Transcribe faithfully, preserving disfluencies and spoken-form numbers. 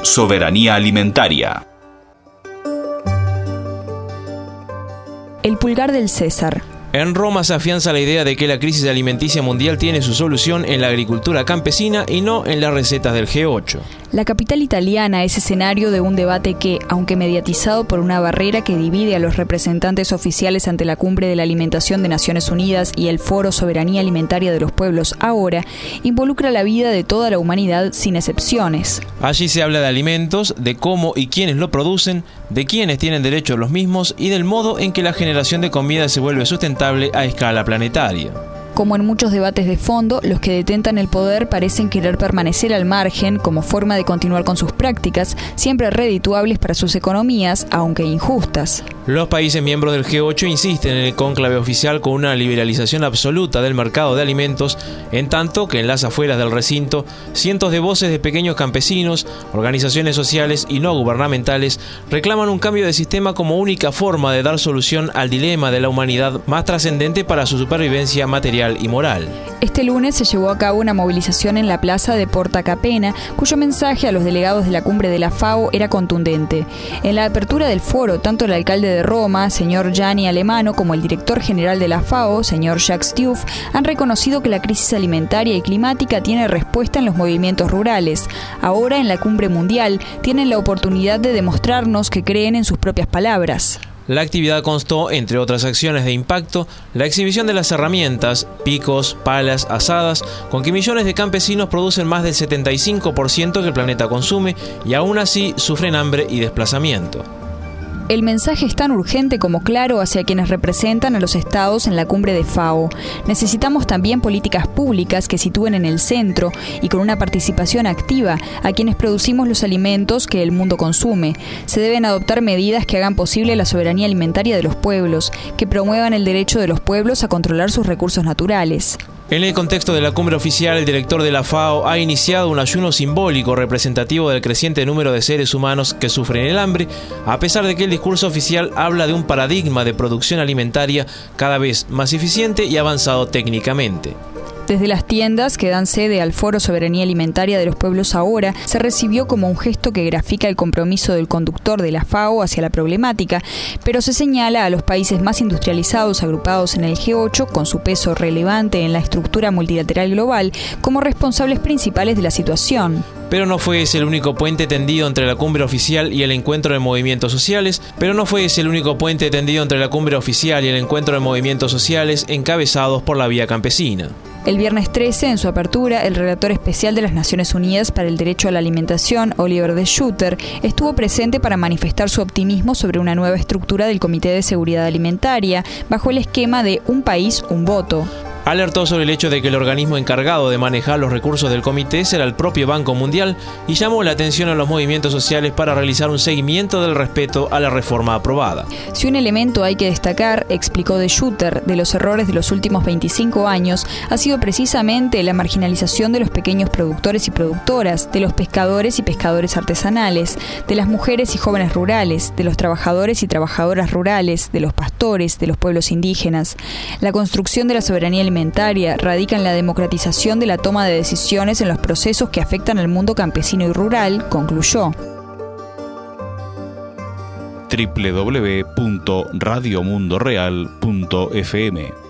Soberanía alimentaria. El pulgar del César. En Roma se afianza la idea de que la crisis alimenticia mundial tiene su solución en la agricultura campesina y no en las recetas del G ocho. La capital italiana es escenario de un debate que, aunque mediatizado por una barrera que divide a los representantes oficiales ante la Cumbre de la Alimentación de Naciones Unidas y el Foro Soberanía Alimentaria de los Pueblos ahora, involucra la vida de toda la humanidad sin excepciones. Allí se habla de alimentos, de cómo y quiénes lo producen, de quiénes tienen derecho a los mismos y del modo en que la generación de comida se vuelve sustentable a escala planetaria. Como en muchos debates de fondo, los que detentan el poder parecen querer permanecer al margen como forma de continuar con sus prácticas, siempre redituables para sus economías, aunque injustas. Los países miembros del G ocho insisten en el cónclave oficial con una liberalización absoluta del mercado de alimentos, en tanto que en las afueras del recinto, cientos de voces de pequeños campesinos, organizaciones sociales y no gubernamentales reclaman un cambio de sistema como única forma de dar solución al dilema de la humanidad más trascendente para su supervivencia material y moral. Este lunes se llevó a cabo una movilización en la plaza de Porta Capena, cuyo mensaje a los delegados de la cumbre de la FAO era contundente. En la apertura del foro, tanto el alcalde de Roma, señor Gianni Alemano, como el director general de la FAO, señor Jacques Diouf, han reconocido que la crisis alimentaria y climática tiene respuesta en los movimientos rurales. Ahora, en la cumbre mundial, tienen la oportunidad de demostrarnos que creen en sus propias palabras. La actividad constó, entre otras acciones de impacto, la exhibición de las herramientas, picos, palas, azadas, con que millones de campesinos producen más del setenta y cinco por ciento que el planeta consume y aún así sufren hambre y desplazamiento. El mensaje es tan urgente como claro hacia quienes representan a los estados en la cumbre de FAO. Necesitamos también políticas públicas que sitúen en el centro y con una participación activa a quienes producimos los alimentos que el mundo consume. Se deben adoptar medidas que hagan posible la soberanía alimentaria de los pueblos, que promuevan el derecho de los pueblos a controlar sus recursos naturales. En el contexto de la cumbre oficial, el director de la FAO ha iniciado un ayuno simbólico representativo del creciente número de seres humanos que sufren el hambre, a pesar de que el discurso oficial habla de un paradigma de producción alimentaria cada vez más eficiente y avanzado técnicamente. Desde las tiendas que dan sede al Foro Soberanía Alimentaria de los Pueblos ahora, se recibió como un gesto que grafica el compromiso del conductor de la FAO hacia la problemática, pero se señala a los países más industrializados agrupados en el G ocho, con su peso relevante en la estructura multilateral global, como responsables principales de la situación. Pero no fue ese el único puente tendido entre la cumbre oficial y el encuentro de movimientos sociales, pero no fue ese el único puente tendido entre la cumbre oficial y el encuentro de movimientos sociales encabezados por la Vía Campesina. El viernes trece, en su apertura, el relator especial de las Naciones Unidas para el Derecho a la Alimentación, Oliver De Schutter, estuvo presente para manifestar su optimismo sobre una nueva estructura del Comité de Seguridad Alimentaria, bajo el esquema de un país, un voto. Alertó sobre el hecho de que el organismo encargado de manejar los recursos del comité será el propio Banco Mundial y llamó la atención a los movimientos sociales para realizar un seguimiento del respeto a la reforma aprobada. Si un elemento hay que destacar, explicó De Schutter, de los errores de los últimos veinticinco años, ha sido precisamente la marginalización de los pequeños productores y productoras, de los pescadores y pescadores artesanales, de las mujeres y jóvenes rurales, de los trabajadores y trabajadoras rurales, de los pastores, de los pueblos indígenas. La construcción de la soberanía alimentaria radica en la democratización de la toma de decisiones en los procesos que afectan al mundo campesino y rural, concluyó. doble u doble u doble u punto radio mundo real punto f m